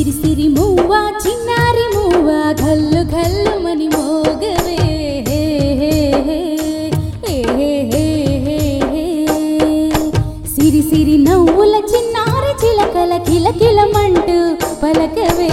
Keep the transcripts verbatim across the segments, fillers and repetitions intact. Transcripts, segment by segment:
సిరి సిరి మూవా చిన్నారి మూవా గల్లు గల్లు మని మోగవే సిరి సిరి నవ్వుల చిన్నారి చిలకల కిలకిలమంటూ పలకవే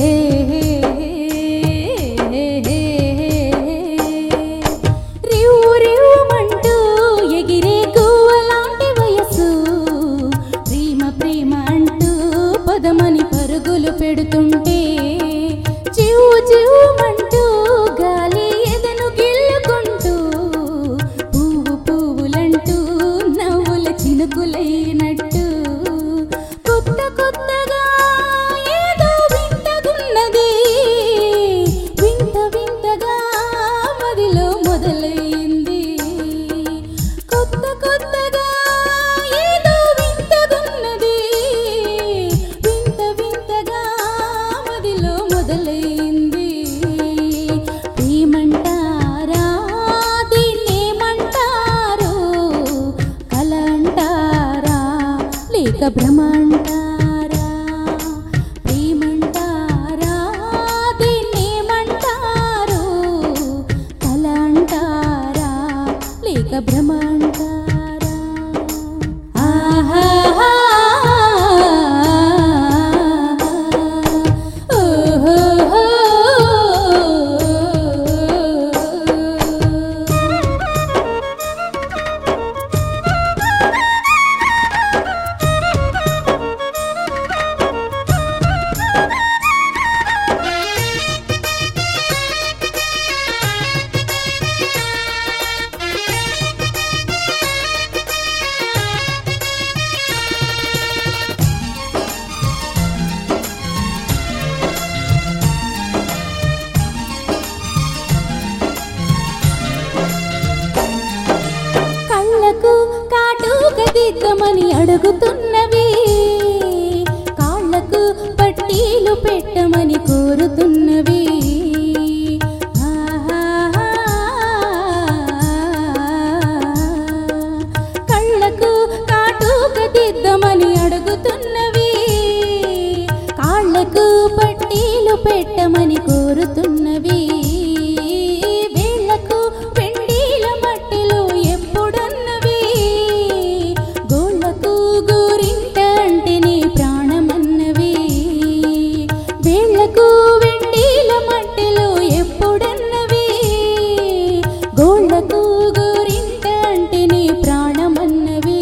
రివ్వు రివ్వుమంటూ ఎగిరే గువ్వలాంటి వయసు ప్రేమ ప్రేమ అంటూ పదమని పరుగులు పెడుతుంటే చివ్వు చివ్వుమంటూ గాలి ఎదను గిల్లుకుంటూ పువ్వు పువ్వులంటూ నవ్వుల చినుకులైనట్టు కొత్త కొత్తగా ఏదో వింతగున్నది వింత వింతగా మదిలో మొదలైంది కొత్త కొత్తగా ఏదో వింతగున్నది వింత వింతగా మదిలో మొదలైంది ప్రేమంటారా దీన్నేమంటారు కల అంటారా లేక భ్రమ అంటారా ప్రేమంటారా దీన్నేమంటారు కల అంటారా లేక భ్రమ అంటారా ఆహా కళ్ళకు కాటుక దిద్దమని అడుగుతున్నవి కాళ్ళకు పట్టీలు పెట్టమని కోరుతున్నవి ఆహా కళ్ళకు కాటుక దిద్దమని అడుగుతున్నవి కాళ్ళకు పట్టీలు పెట్టమని కోరుతున్నవి వేళ్ళకు వెండిల మట్టిలో ఎప్పుడున్నవి గోళ్ళకు గోరింట అంటే నీ ప్రాణమన్నవి వేళ్ళకు వెండిల మట్టిలో ఎప్పుడున్నవి గోళ్ళకు గోరింట అంటే నీ ప్రాణమన్నవి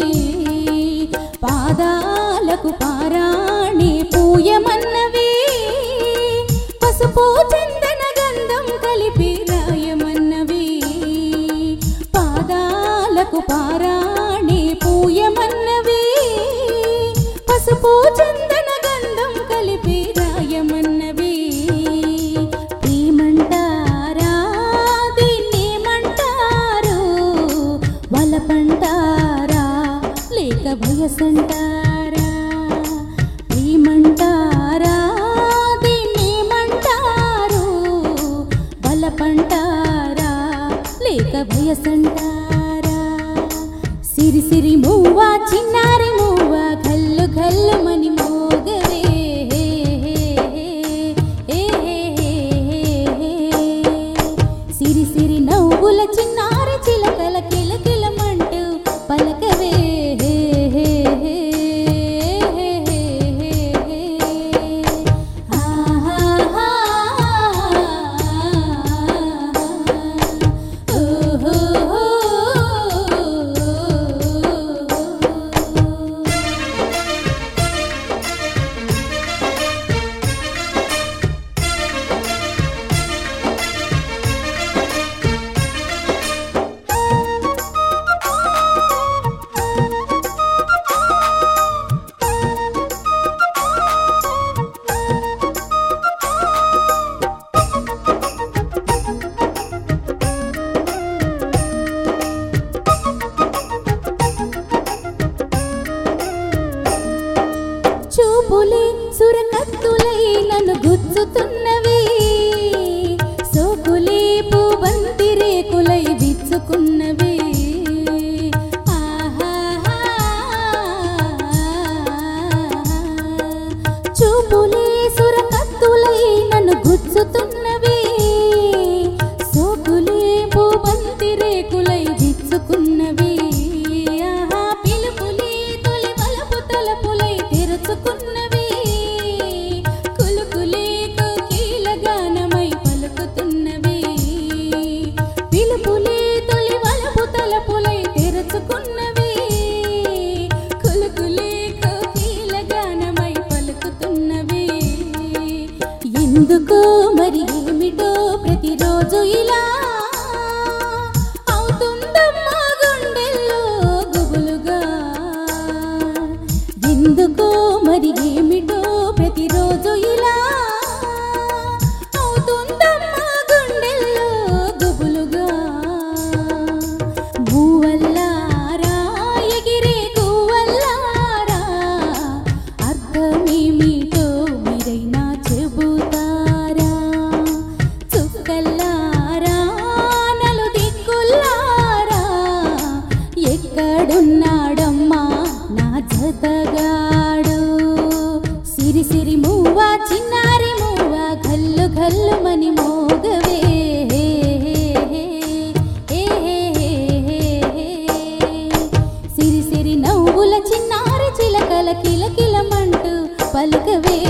పాదాలకు పారాణి పూయమన్నవి పసుపు చందన గంధం కలిపి రాయమన్నవి పాదాలకు పారాణి పూయమన్నవి పసుపు చందన గంధం కలిపి రాయమన్నవి ప్రేమంటారా దీన్నేమంటారు వలపంటారా లేక వయసంటారా ప్రేమంటారా దీన్నేమంటారు వలపంటారా లేక వయసంటారా సిరి సిరి మూవా చిన్నారి మూవా గల్లు గల్లు మని మోగవే సిరి సిరి నవ్వుల చిన్నారి చిలకల కిలకిలమంటూ పలకవే ఆహా ఓహో చూపులే సురకత్తులై నన్ను గుచ్చుతున్నవి సోకులే పూబంతి రేకులై విచ్చుకున్నవి ఆహా చూపులే సుర ఎందుకో మరి ఏమిటో ప్రతిరోజు ఇలా అవుతుందమ్మా గుండెల్లో గుబులుగా. ఎందుకో మరి ఏమిటో ప్రతిరోజు ఇలా అవుతుందమ్మా గుండెల్లో గుబులుగా. మూవల్లారా ఎగిరే గువ్వల్లారా అర్థమేమిటో మీరైనా చెబుతారా? చుక్కల్లారా నలు దిక్కుల్లారా ఎక్కడున్నాడమ్మా నా జతగాడు? సిరి సిరి మూవా చిన్నారి మూవా ఘల్లు ఘల్లు మని మోగవే. సిరి సిరి నవ్వుల చిన్నారి చిలకల కిలకిలమంటూ పలుకవే.